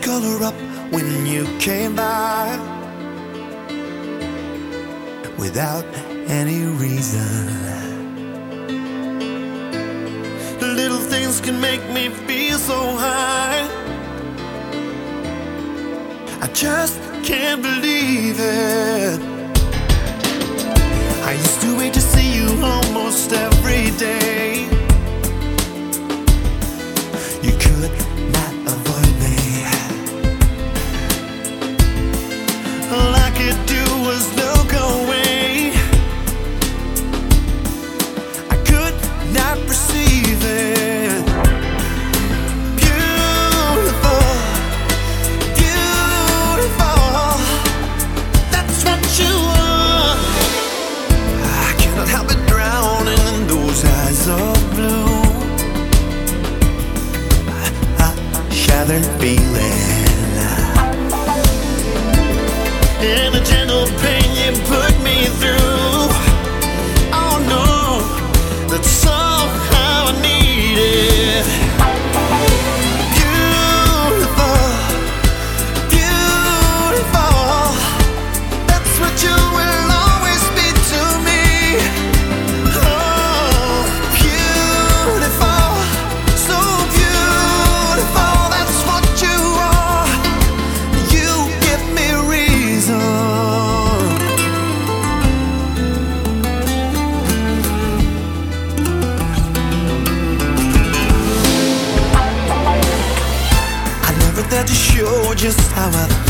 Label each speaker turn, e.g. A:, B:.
A: color up when you came by without any reason. Little things can make me feel so high. I just can't believe it. I used to wait to see you almost every day. You could not avoid me. All I could do was look away. I could not perceive it. Beautiful, beautiful, that's what you are. I cannot help but drowning in those eyes of blue. Southern feeling, and the gentle pain you put me through. Oh no, that somehow I needed. Beautiful, beautiful, that's what you will always be to me. Oh, beautiful, so beautiful. To show just how I